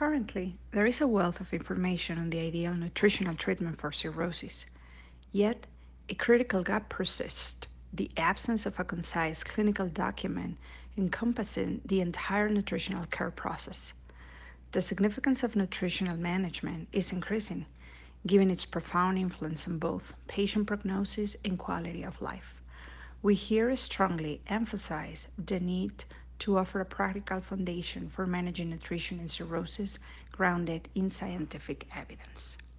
Currently, there is a wealth of information on the ideal nutritional treatment for cirrhosis. Yet, a critical gap persists: the absence of a concise clinical document encompassing the entire nutritional care process. The significance of nutritional management is increasing, given its profound influence on both patient prognosis and quality of life. We here strongly emphasize the need to offer a practical foundation for managing nutrition and cirrhosis grounded in scientific evidence.